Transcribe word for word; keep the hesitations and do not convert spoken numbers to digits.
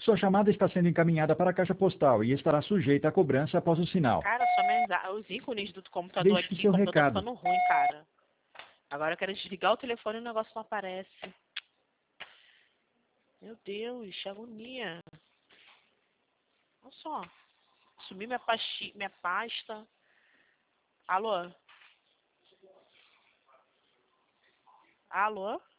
Sua chamada está sendo encaminhada para a caixa postal e estará sujeita a cobrança após o sinal. Cara, só mensa... os ícones do computador Deixe aqui, seu o computador tá recado. ficando ruim, cara. Agora eu quero desligar o telefone e o negócio não aparece. Meu Deus, agonia. Olha só. Sumi minha, pasti... minha pasta. Alô? Alô?